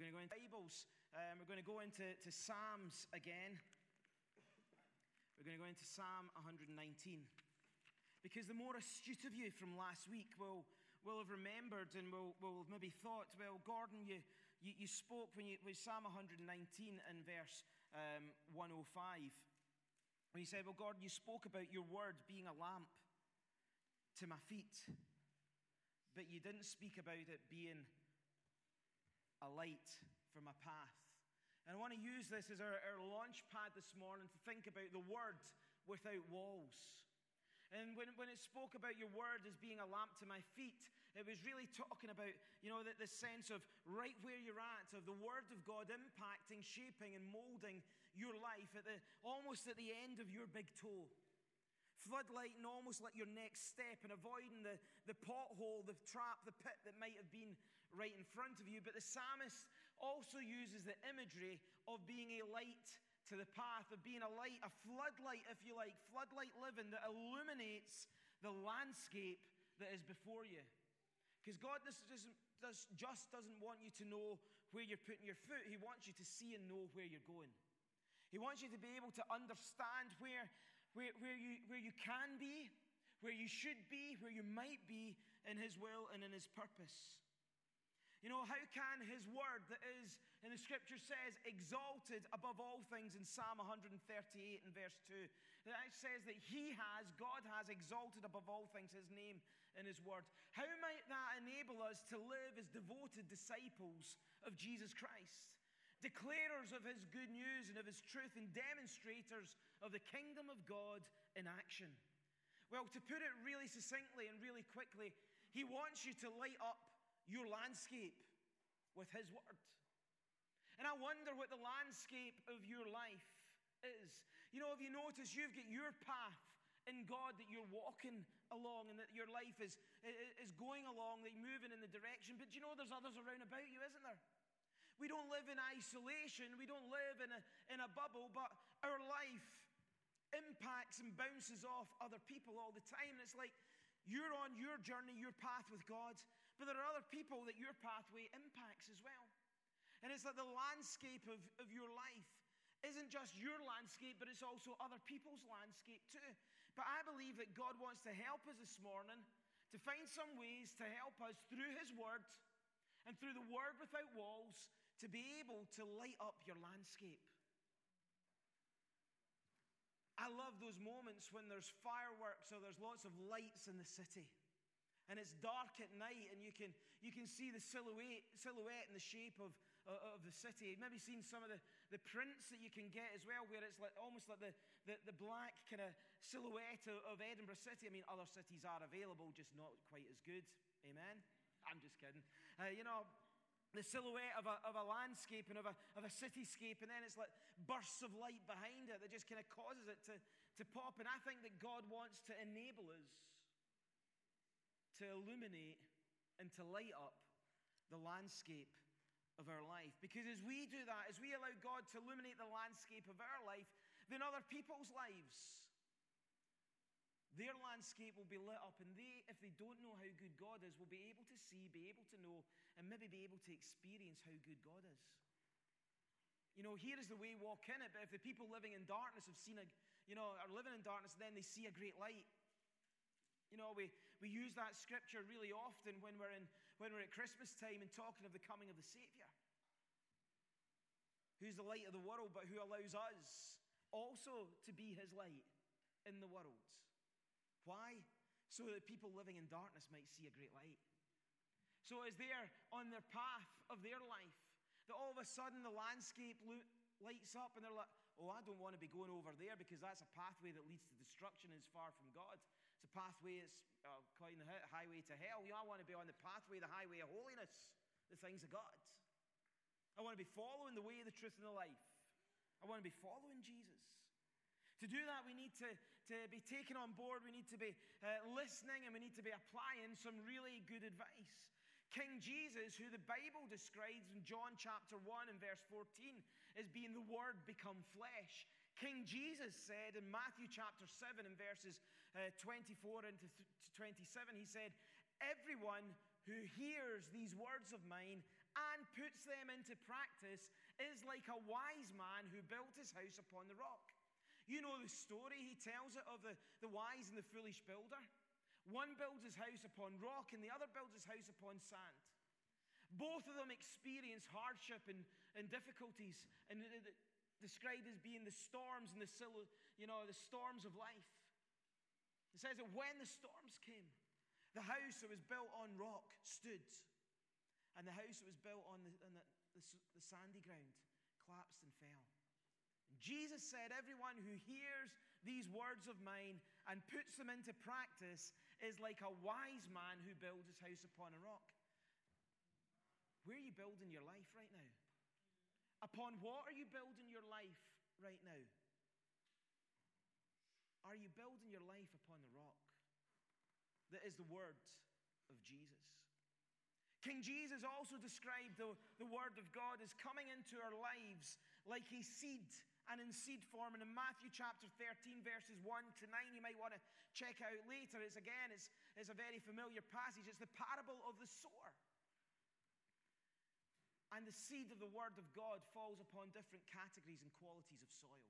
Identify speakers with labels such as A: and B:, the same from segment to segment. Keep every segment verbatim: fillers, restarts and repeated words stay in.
A: We're going to go into Bibles. Um, we're going to go into to Psalms again. We're going to go into Psalm one hundred nineteen. Because the more astute of you from last week will, will have remembered and will, will have maybe thought, well, Gordon, you, you, you spoke when you with Psalm one hundred nineteen in verse um, one oh five. When you said, well, Gordon, you spoke about your word being a lamp to my feet, but you didn't speak about it being a light for my path. And I want to use this as our, our launch pad this morning to think about the word without walls. And when, when it spoke about your word as being a lamp to my feet, it was really talking about, you know, that the sense of right where you're at, of the word of God impacting, shaping, and molding your life at the almost at the end of your big toe. Floodlighting almost like your next step and avoiding the, the pothole, the trap, the pit that might have been right in front of you. But the psalmist also uses the imagery of being a light to the path, of being a light, a floodlight, if you like, floodlight living that illuminates the landscape that is before you. Because God doesn't, does, just doesn't want you to know where you're putting your foot. He wants you to see and know where you're going. He wants you to be able to understand where, where, where, you, where you can be, where you should be, where you might be in His will and in His purpose. You know, how can His word that is, and the scripture says, exalted above all things in Psalm one thirty-eight and verse two, that says that He has, God has exalted above all things His name in His word. How might that enable us to live as devoted disciples of Jesus Christ? Declarers of His good news and of His truth, and demonstrators of the kingdom of God in action. Well, to put it really succinctly and really quickly, He wants you to light up your landscape with His word. And I wonder what the landscape of your life is. You know, have you noticed you've got your path in God that you're walking along and that your life is, is going along, that you're moving in the direction. But you know there's others around about you, isn't there? We don't live in isolation. We don't live in a, in a bubble, but our life impacts and bounces off other people all the time. And it's like you're on your journey, your path with God, but there are other people that your pathway impacts as well. And it's like the landscape of, of your life isn't just your landscape, but it's also other people's landscape too. But I believe that God wants to help us this morning to find some ways to help us through His word and through the word without walls to be able to light up your landscape. I love those moments when there's fireworks or there's lots of lights in the city. And it's dark at night and you can you can see the silhouette silhouette and the shape of, uh, of the city. You've maybe seen some of the, the prints that you can get as well, where it's like almost like the, the, the black kind of silhouette of, of Edinburgh City. I mean, other cities are available, just not quite as good. Amen? I'm just kidding. Uh, you know, the silhouette of a, of a landscape and of a, of a cityscape, and then it's like bursts of light behind it that just kind of causes it to, to pop. And I think that God wants to enable us to illuminate and to light up the landscape of our life. Because as we do that, as we allow God to illuminate the landscape of our life, then other people's lives, their landscape will be lit up, and they, if they don't know how good God is, will be able to see, be able to know, and maybe be able to experience how good God is. You know, here is the way walk in it, but if the people living in darkness have seen a, you know, are living in darkness, then they see a great light. You know, we, we use that scripture really often when we're in when we're at Christmas time and talking of the coming of the Savior. Who's the light of the world, but who allows us also to be His light in the world. Why? So that people living in darkness might see a great light. So as they're on their path of their life, that all of a sudden the landscape lo- lights up and they're like, oh, I don't want to be going over there because that's a pathway that leads to destruction and is far from God. It's a pathway that's uh, quite the highway to hell. You know, I want to be on the pathway, the highway of holiness, the things of God. I want to be following the way, the truth, and the life. I want to be following Jesus. To do that, we need to, to be taken on board, we need to be uh, listening, and we need to be applying some really good advice. King Jesus, who the Bible describes in John chapter one and verse fourteen as being the Word become flesh. King Jesus said in Matthew chapter seven and verses uh, twenty-four into th- to twenty-seven, he said, everyone who hears these words of mine and puts them into practice is like a wise man who built his house upon the rock. You know the story, he tells it, of the, the wise and the foolish builder. One builds his house upon rock and the other builds his house upon sand. Both of them experience hardship and, and difficulties, and uh, uh, described as being the storms and the, you know, the storms of life. It says that when the storms came, the house that was built on rock stood, and the house that was built on the, on the, the, the sandy ground collapsed and fell. And Jesus said, everyone who hears these words of mine and puts them into practice is like a wise man who builds his house upon a rock. Where are you building your life right now? Upon what are you building your life right now? Are you building your life upon the rock that is the word of Jesus? King Jesus also described the, the word of God as coming into our lives like a seed, and in seed form. And in Matthew chapter thirteen, verses one to nine, you might want to check out later. It's again, it's, it's a very familiar passage. It's the parable of the sower. And the seed of the word of God falls upon different categories and qualities of soil.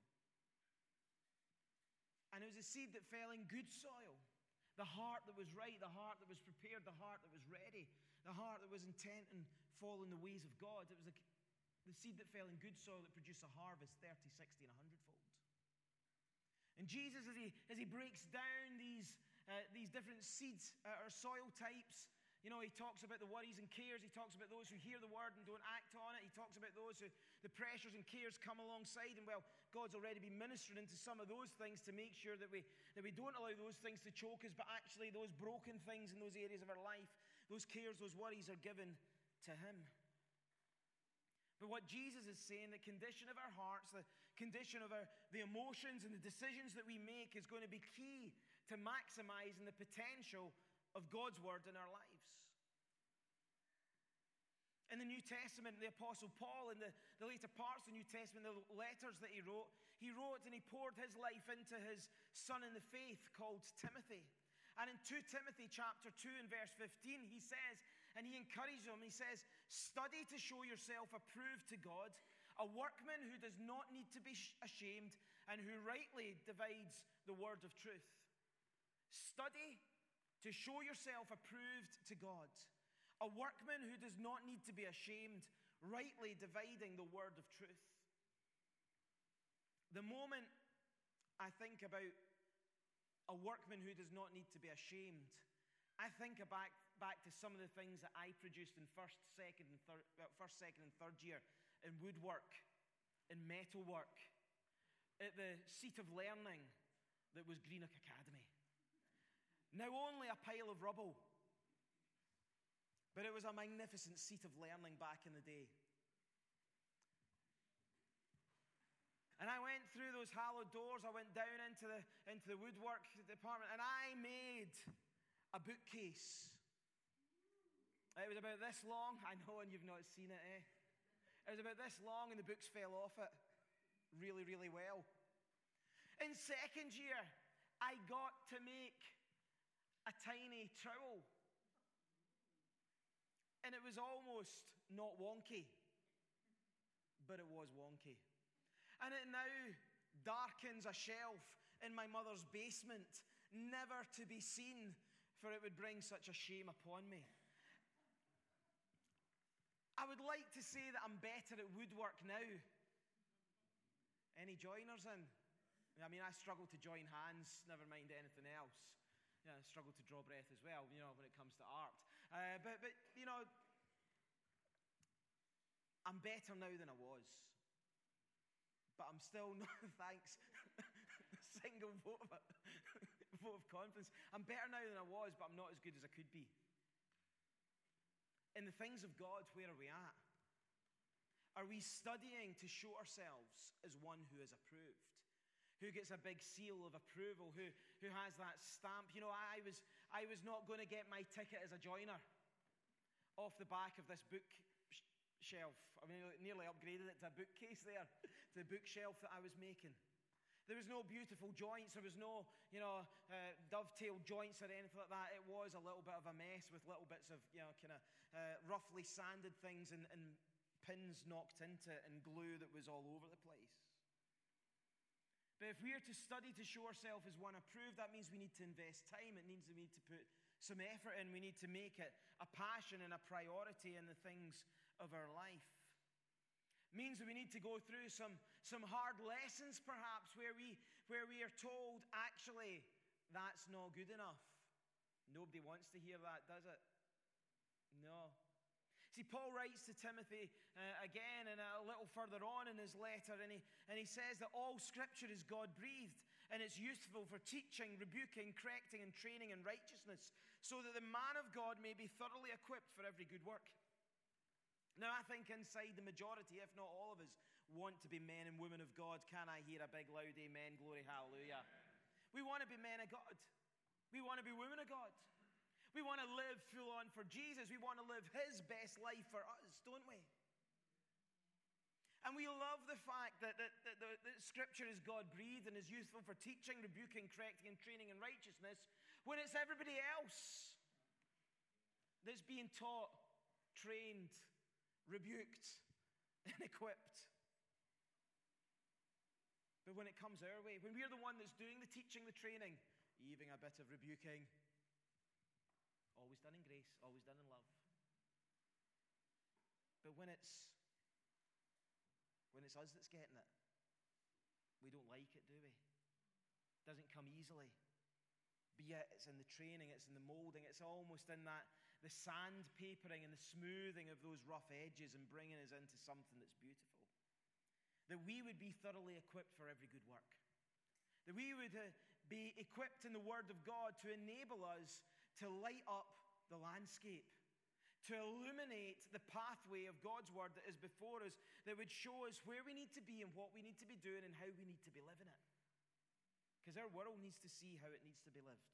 A: And it was a seed that fell in good soil. The heart that was right, the heart that was prepared, the heart that was ready, the heart that was intent and following the ways of God. It was a, the seed that fell in good soil that produced a harvest thirty, sixty, and a hundredfold. And Jesus, as he, as he breaks down these, uh, these different seeds uh, or soil types, you know, he talks about the worries and cares. He talks about those who hear the word and don't act on it. He talks about those who the pressures and cares come alongside. And well, God's already been ministering into some of those things to make sure that we, that we don't allow those things to choke us, but actually those broken things in those areas of our life, those cares, those worries are given to him. But what Jesus is saying, the condition of our hearts, the condition of our, the emotions and the decisions that we make is going to be key to maximizing the potential of God's word in our lives. In the New Testament, the Apostle Paul, in the, the later parts of the New Testament, the letters that he wrote, he wrote and he poured his life into his son in the faith called Timothy. And in Second Timothy chapter two and verse fifteen, he says, and he encourages him, he says, study to show yourself approved to God, a workman who does not need to be ashamed and who rightly divides the word of truth. Study to show yourself approved to God, a workman who does not need to be ashamed, rightly dividing the word of truth. The moment I think about a workman who does not need to be ashamed, I think back, back to some of the things that I produced in first, second, and third, first, second, and third year in woodwork, in metalwork, at the seat of learning that was Greenock Academy. Now only a pile of rubble, but it was a magnificent seat of learning back in the day. And I went through those hallowed doors, I went down into the, into the woodwork department, and I made a bookcase. It was about this long. I know, and you've not seen it, eh? It was about this long, and the books fell off it really, really well. In second year, I got to make a tiny trowel. And it was almost not wonky, but it was wonky. And it now darkens a shelf in my mother's basement, never to be seen, for it would bring such a shame upon me. I would like to say that I'm better at woodwork now. Any joiners in? I mean, I struggle to join hands, never mind anything else. You know, I struggle to draw breath as well, you know, when it comes to art. Uh, but, but, you know, I'm better now than I was. But I'm still not, thanks, single vote of, vote of confidence. I'm better now than I was, but I'm not as good as I could be. In the things of God, where are we at? Are we studying to show ourselves as one who is approved? Who gets a big seal of approval? Who, who has that stamp? You know, I was, I was not going to get my ticket as a joiner off the back of this bookshelf. I mean, I nearly upgraded it to a bookcase there, to the bookshelf that I was making. There was no beautiful joints. There was no, you know, uh, dovetail joints or anything like that. It was a little bit of a mess with little bits of, you know, kind of uh, roughly sanded things and, and pins knocked into it and glue that was all over the place. But if we are to study to show ourselves as one approved, that means we need to invest time. It means we need to put some effort in. We need to make it a passion and a priority in the things of our life. It means that we need to go through some, some hard lessons, perhaps, where we, where we are told, actually, that's not good enough. Nobody wants to hear that, does it? No. See, Paul writes to Timothy uh, again and a little further on in his letter, and he, and he says that all Scripture is God-breathed, and it's useful for teaching, rebuking, correcting, and training in righteousness, so that the man of God may be thoroughly equipped for every good work. Now, I think inside the majority, if not all of us, want to be men and women of God. Can I hear a big loud amen, glory, hallelujah? We want to be men of God. We want to be women of God. We want to live full on for Jesus. We want to live His best life for us, don't we? And we love the fact that, that, that, that, that Scripture is God-breathed and is useful for teaching, rebuking, correcting, and training in righteousness, when it's everybody else that's being taught, trained, rebuked, and equipped. But when it comes our way, when we're the one that's doing the teaching, the training, even a bit of rebuking, always done in grace, always done in love. But when it's when it's us that's getting it, we don't like it, do we? It doesn't come easily. But yet it's in the training, it's in the molding, it's almost in that the sandpapering and the smoothing of those rough edges and bringing us into something that's beautiful. That we would be thoroughly equipped for every good work. That we would uh, be equipped in the Word of God to enable us to light up the landscape, to illuminate the pathway of God's Word that is before us, that would show us where we need to be and what we need to be doing and how we need to be living it. Because our world needs to see how it needs to be lived.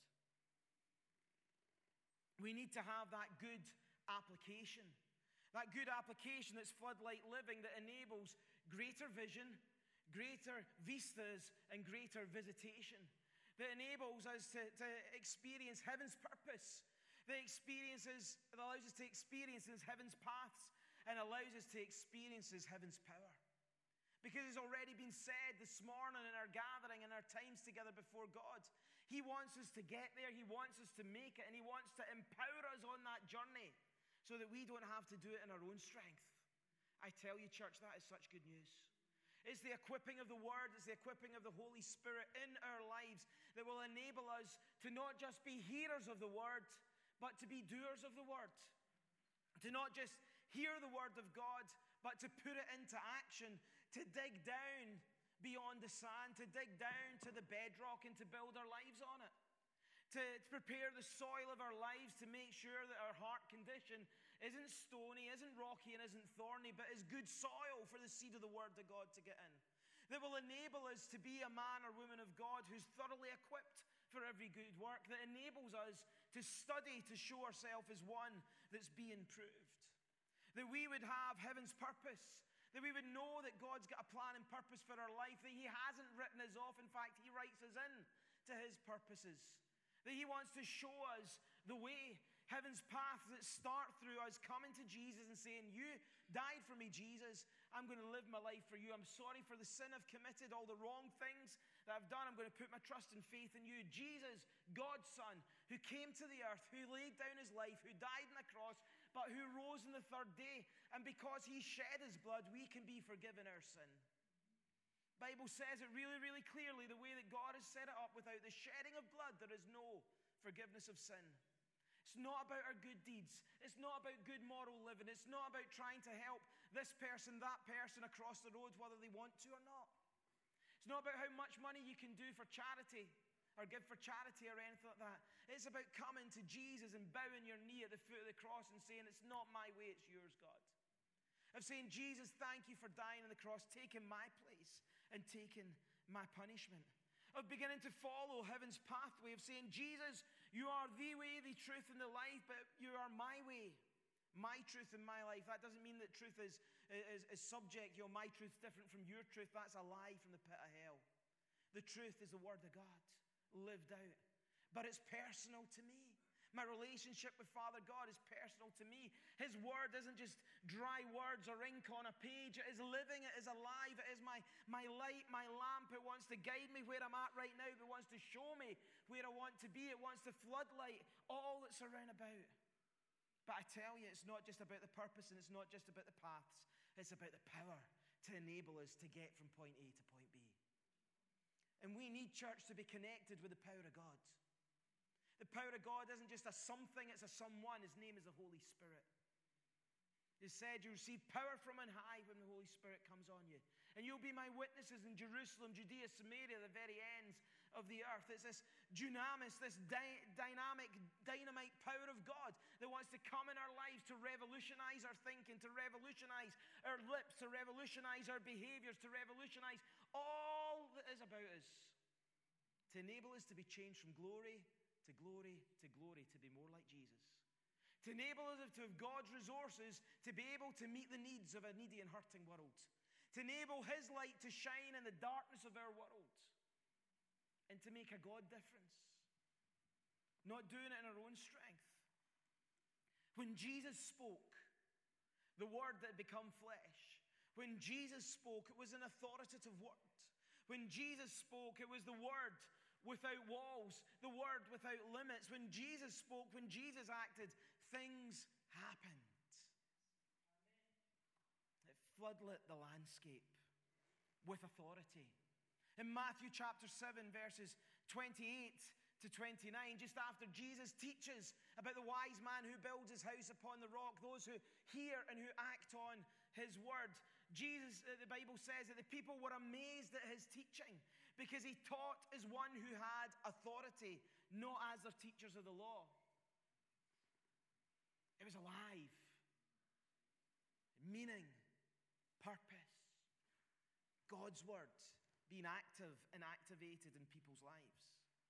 A: We need to have that good application. That good application that's floodlight living that enables greater vision, greater vistas, and greater visitation. That enables us to, to experience heaven's purpose. That experiences, that allows us to experience heaven's paths and allows us to experience heaven's power. Because it's already been said this morning in our gathering and our times together before God, He wants us to get there, He wants us to make it, and He wants to empower us on that journey so that we don't have to do it in our own strength. I tell you, church, that is such good news. It's the equipping of the Word, it's the equipping of the Holy Spirit in our lives that will enable us to not just be hearers of the Word, but to be doers of the Word. To not just hear the Word of God, but to put it into action, to dig down beyond the sand, to dig down to the bedrock and to build our lives on it. To, to prepare the soil of our lives to make sure that our heart condition isn't stony, isn't rocky, and isn't thorny, but is good soil for the seed of the Word of God to get in. That will enable us to be a man or woman of God who's thoroughly equipped for every good work. That enables us to study to show ourselves as one that's being proved. That we would have heaven's purpose. That we would know that God's got a plan and purpose for our life. That He hasn't written us off. In fact, He writes us in to His purposes. That He wants to show us the way, heaven's path that start through us coming to Jesus and saying, you died for me, Jesus. I'm going to live my life for you. I'm sorry for the sin I've committed, all the wrong things that I've done. I'm going to put my trust and faith in you. Jesus, God's Son, who came to the earth, who laid down His life, who died on the cross, but who rose on the third day. And because He shed His blood, we can be forgiven our sin. The Bible says it really, really clearly, the way that God has set it up. Without the shedding of blood, there is no forgiveness of sin. It's not about our good deeds. It's not about good moral living. It's not about trying to help this person, that person across the road, whether they want to or not. It's not about how much money you can do for charity or give for charity or anything like that. It's about coming to Jesus and bowing your knee at the foot of the cross and saying, it's not my way, it's yours, God. Of saying, Jesus, thank you for dying on the cross, taking my place and taking my punishment. Of beginning to follow heaven's pathway, of saying, Jesus, you are the way, the truth, and the life, but you are my way, my truth and my life. That doesn't mean that truth is, is, is subject, you know, my truth's different from your truth. That's a lie from the pit of hell. The truth is the Word of God, lived out. But it's personal to me. My relationship with Father God is personal to me. His Word isn't just dry words or ink on a page. It is living, it is alive, it is my, my light, my lamp. It wants to guide me where I'm at right now. It wants to show me where I want to be. It wants to floodlight all that's around about. But I tell you, it's not just about the purpose and it's not just about the paths. It's about the power to enable us to get from point A to point B. And we need church to be connected with the power of God. The power of God isn't just a something, it's a someone. His name is the Holy Spirit. It said you receive power from on high when the Holy Spirit comes on you. And you'll be my witnesses in Jerusalem, Judea, Samaria, the very ends of the earth. It's this dunamis, this dy- dynamic, dynamite power of God that wants to come in our lives to revolutionize our thinking, to revolutionize our lips, to revolutionize our behaviors, to revolutionize all that is about us, to enable us to be changed from glory to glory to glory, to be more like Jesus. To enable us to have God's resources to be able to meet the needs of a needy and hurting world. To enable His light to shine in the darkness of our world. And to make a God difference. Not doing it in our own strength. When Jesus spoke, the Word that had become flesh. When Jesus spoke, it was an authoritative word. When Jesus spoke, it was the Word without walls, the Word without limits. When Jesus spoke, when Jesus acted, things happened. It floodlit the landscape with authority. In Matthew chapter seven, verses twenty-eight to twenty-nine, just after Jesus teaches about the wise man who builds his house upon the rock, those who hear and who act on his word, Jesus, the Bible says that the people were amazed at his teaching because he taught as one who had authority, not as their teachers of the law. It was alive, meaning, purpose. God's word being active and activated in people's lives.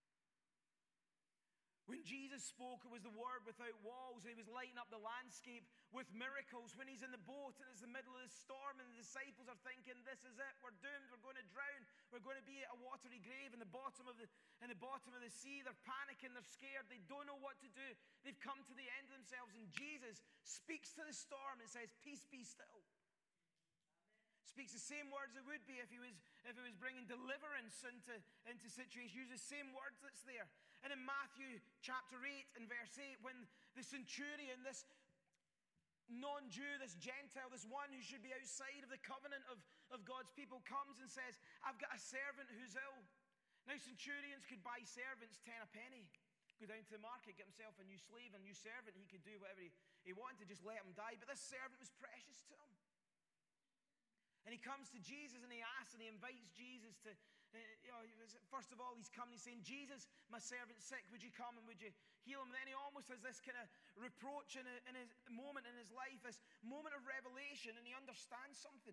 A: When Jesus spoke, it was the word without walls. He was lighting up the landscape with miracles. When he's in the boat and it's the middle of the storm and the disciples are thinking, this is it, we're doomed, we're going to drown, we're going to be at a watery grave in the bottom of the, in the bottom of the sea. They're panicking, they're scared, they don't know what to do. They've come to the end of themselves, and Jesus speaks to the storm and says, peace, be still. Speaks the same words it would be if he was, if he was bringing deliverance into, into situations. Use the same words that's there. And in Matthew chapter eight and verse eight, when the centurion, this non-Jew, this Gentile, this one who should be outside of the covenant of, of God's people, comes and says, I've got a servant who's ill. Now centurions could buy servants ten a penny. Go down to the market, get himself a new slave, a new servant. He could do whatever he, he wanted, just let him die. But this servant was precious to him. And he comes to Jesus and he asks and he invites Jesus to, uh, you know, first of all, he's coming, he's saying, Jesus, my servant's sick, would you come and would you heal him? And then he almost has this kind of reproach in a, in a moment in his life, this moment of revelation, and he understands something.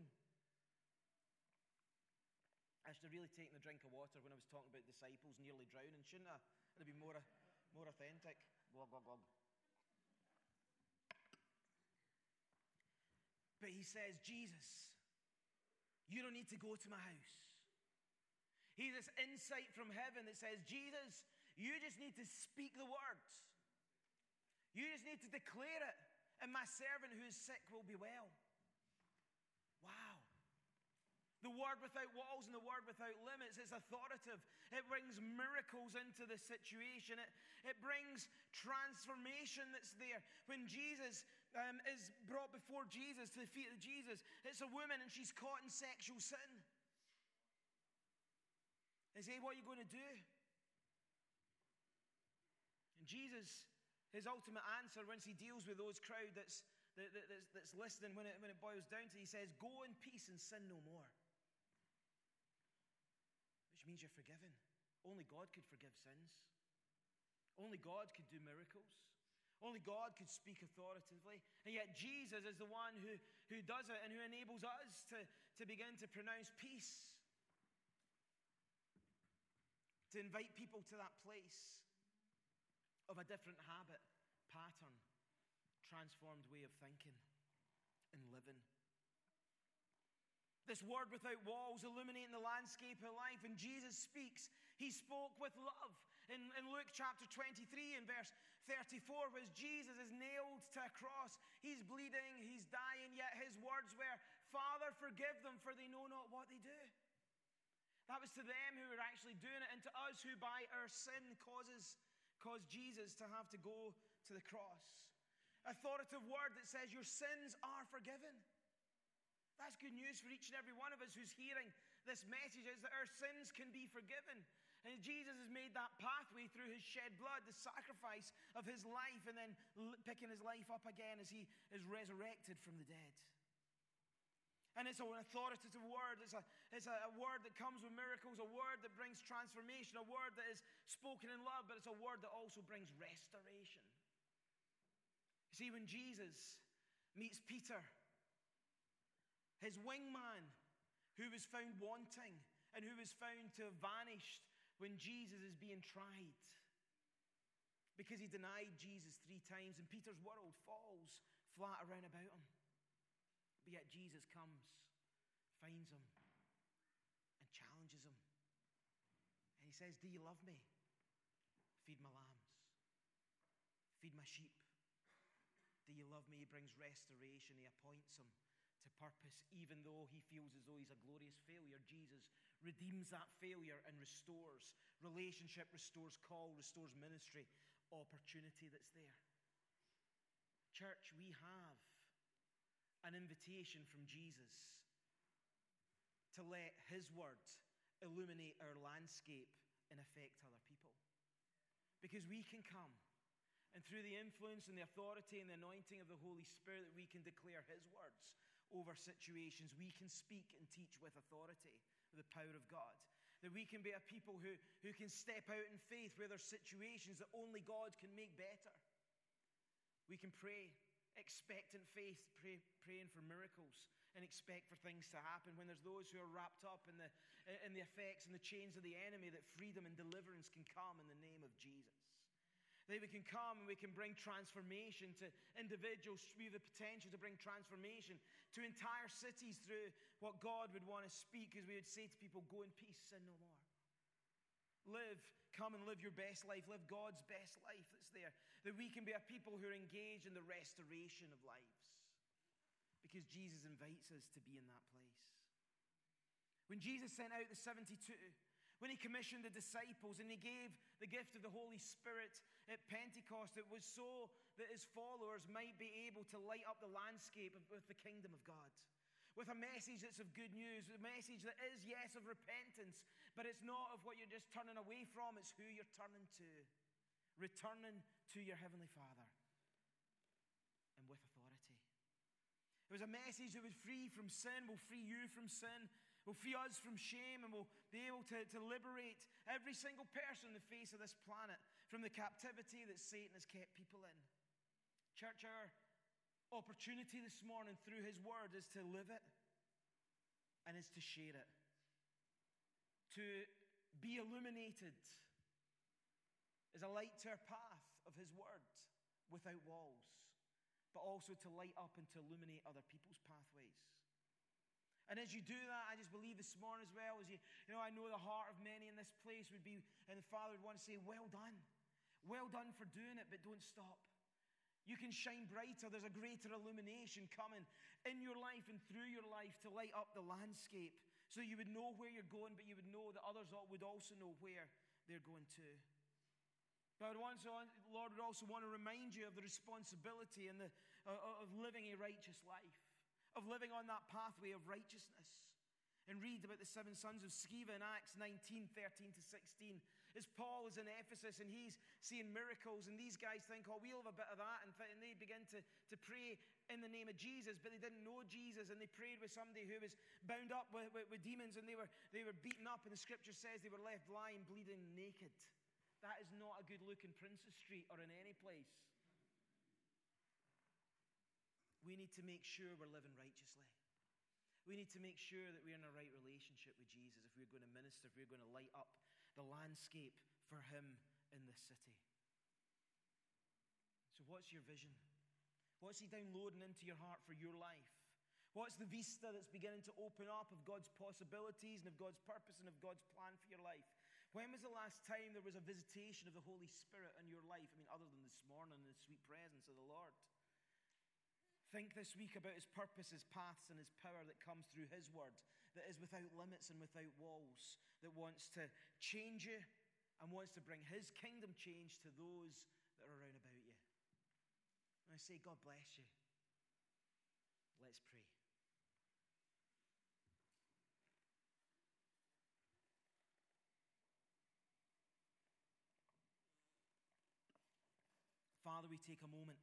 A: I should have really taken a drink of water when I was talking about disciples nearly drowning, shouldn't I? It'd be more, more authentic. Glug, glug, glug. But he says, Jesus, you don't need to go to my house. He's this insight from heaven that says, Jesus, you just need to speak the words. You just need to declare it, and my servant who is sick will be well. Wow. The word without walls and the word without limits is authoritative. It brings miracles into the situation. It, it brings transformation that's there. When Jesus um, is brought before Jesus, to the feet of Jesus, it's a woman and she's caught in sexual sin. They say, what are you going to do? And Jesus, his ultimate answer, once he deals with those crowd that's, that, that, that's, that's listening, when it, when it boils down to it, he says, go in peace and sin no more. Which means you're forgiven. Only God could forgive sins. Only God could do miracles. Only God could speak authoritatively. And yet Jesus is the one who, who does it and who enables us to, to begin to pronounce peace. To invite people to that place of a different habit, pattern, transformed way of thinking and living. This word without walls, illuminating the landscape of life. And Jesus speaks. He spoke with love. In, in Luke chapter twenty-three, in verse thirty-four, as Jesus is nailed to a cross, he's bleeding, he's dying, yet his words were, Father, forgive them, for they know not what they do. That was to them who were actually doing it, and to us who by our sin causes caused Jesus to have to go to the cross. Authoritative word that says your sins are forgiven. That's good news for each and every one of us who's hearing this message, is that our sins can be forgiven. And Jesus has made that pathway through his shed blood, the sacrifice of his life, and then picking his life up again as he is resurrected from the dead. And it's an authoritative word. It's a, it's a word that comes with miracles, a word that brings transformation, a word that is spoken in love, but it's a word that also brings restoration. You see, when Jesus meets Peter, his wingman, who was found wanting and who was found to have vanished when Jesus is being tried because he denied Jesus three times, and Peter's world falls flat around about him. But yet Jesus comes, finds him, and challenges him. And he says, do you love me? Feed my lambs. Feed my sheep. Do you love me? He brings restoration. He appoints him to purpose, even though he feels as though he's a glorious failure. Jesus redeems that failure and restores relationship, restores call, restores ministry, opportunity that's there. Church, we have an invitation from Jesus to let his word illuminate our landscape and affect other people. Because we can come, and through the influence and the authority and the anointing of the Holy Spirit, we can declare his words over situations. We can speak and teach with authority, with the power of God. That we can be a people who, who can step out in faith where there's situations that only God can make better. We can pray, expectant faith, pray, praying for miracles and expect for things to happen. When there's those who are wrapped up in the, in the effects and the chains of the enemy, that freedom and deliverance can come in the name of Jesus. That we can come and we can bring transformation to individuals. We have the potential to bring transformation to entire cities through what God would want to speak, as we would say to people, go in peace, sin no more. Live, come and live your best life. Live God's best life that's there. That we can be a people who are engaged in the restoration of lives. Because Jesus invites us to be in that place. When Jesus sent out the seventy-two, when he commissioned the disciples and he gave the gift of the Holy Spirit at Pentecost, it was so that his followers might be able to light up the landscape with the kingdom of God. With a message that's of good news, a message that is, yes, of repentance, but it's not of what you're just turning away from, it's who you're turning to. Returning to your Heavenly Father. And with authority. It was a message that would free from sin, will free you from sin, will free us from shame, and will be able to, to liberate every single person on the face of this planet from the captivity that Satan has kept people in. Church, our opportunity this morning through his word is to live it and is to share it. To be illuminated as a light to our path of his word without walls, but also to light up and to illuminate other people's pathways. And as you do that, I just believe this morning as well, as you, you know, I know the heart of many in this place would be, and the Father would want to say, well done. Well done for doing it, but don't stop. You can shine brighter. There's a greater illumination coming in your life and through your life to light up the landscape so you would know where you're going, but you would know that others would also know where they're going to. But I would want to, Lord would also want to remind you of the responsibility and the, uh, of living a righteous life, of living on that pathway of righteousness. And read about the seven sons of Sceva in Acts nineteen, thirteen to sixteen. As Paul is in Ephesus and he's seeing miracles, and these guys think, oh, we'll have a bit of that, and, th- and they begin to, to pray in the name of Jesus, but they didn't know Jesus, and they prayed with somebody who was bound up with, with, with demons, and they were, they were beaten up, and the scripture says they were left lying, bleeding, naked. That is not a good look in Princes Street or in any place. We need to make sure we're living righteously. We need to make sure that we're in a right relationship with Jesus if we're going to minister, if we're going to light up the landscape for him in this city. So what's your vision? What's he downloading into your heart for your life? What's the vista that's beginning to open up of God's possibilities and of God's purpose and of God's plan for your life? When was the last time there was a visitation of the Holy Spirit in your life? I mean, other than this morning and the sweet presence of the Lord. Think this week about his purpose, his paths, and his power that comes through his word, that is without limits and without walls, that wants to change you and wants to bring his kingdom change to those that are around about you. And I say, God bless you. Let's pray. Father, we take a moment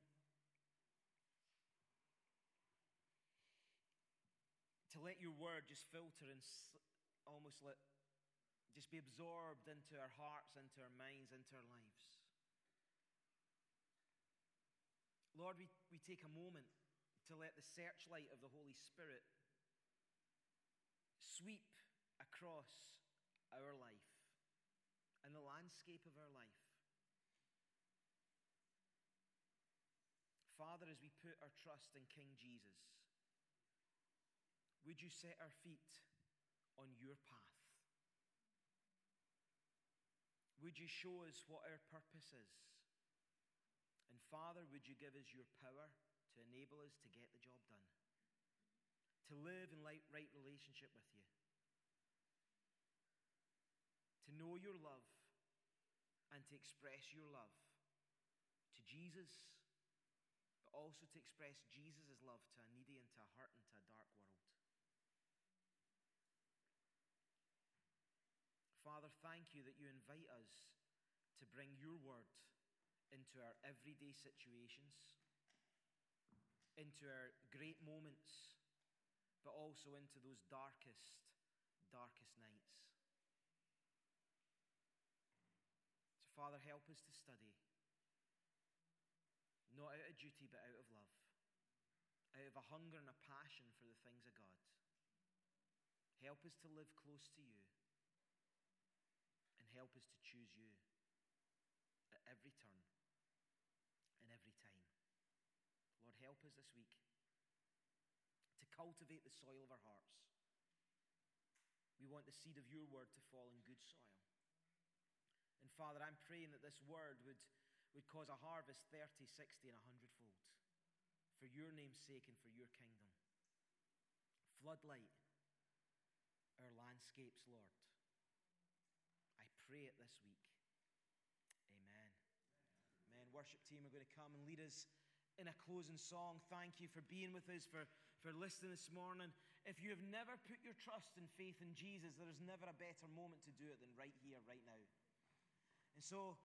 A: to let your word just filter and almost let just be absorbed into our hearts, into our minds, into our lives. Lord, we, we take a moment to let the searchlight of the Holy Spirit sweep across our life and the landscape of our life. Father, as we put our trust in King Jesus, would you set our feet on your path? Would you show us what our purpose is? And Father, would you give us your power to enable us to get the job done? To live in right relationship with you. To know your love and to express your love to Jesus, but also to express Jesus' love to a needy and to a hurt and to a dark world. Father, thank you that you invite us to bring your word into our everyday situations, into our great moments, but also into those darkest, darkest nights. So, Father, help us to study, not out of duty, but out of love, out of a hunger and a passion for the things of God. Help us to live close to you, and help us to choose you at every turn and every time. Lord, help us this week to cultivate the soil of our hearts. We want the seed of your word to fall in good soil. And Father, I'm praying that this word would, would cause a harvest thirty, sixty, and a hundredfold for your name's sake and for your kingdom. Floodlight our landscapes, Lord. I pray it this week. Amen. Amen. Worship team are going to come and lead us in a closing song. Thank you for being with us, for, for listening this morning. If you have never put your trust and faith in Jesus, there is never a better moment to do it than right here, right now. And so